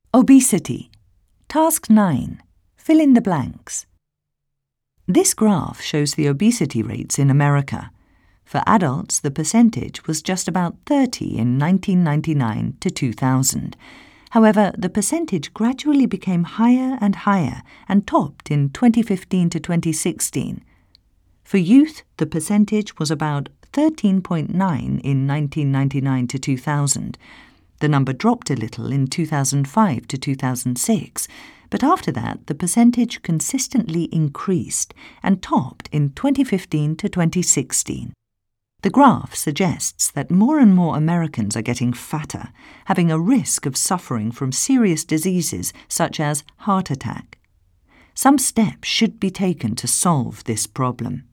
Obesity. Task 9. Fill in the blanks. This graph shows the obesity rates in America. For adults, the percentage was just about 30 in 1999 to 2000. However, the percentage gradually became higher and higher and topped in 2015 to 2016. For youth, the percentage was about 13.9 in 1999 to 2000. The number dropped a little in 2005 to 2006, but after that the percentage consistently increased and topped in 2015 to 2016. The graph suggests that more and more Americans are getting fatter, having a risk of suffering from serious diseases such as heart attack. Some steps should be taken to solve this problem.